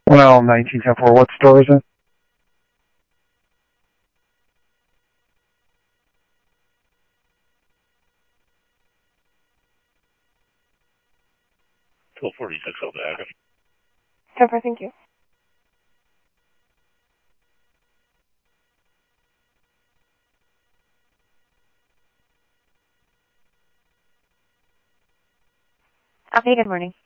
Well, 1910-4. What store is it? Till 46 of that. 10-4, thank you. Okay, good morning.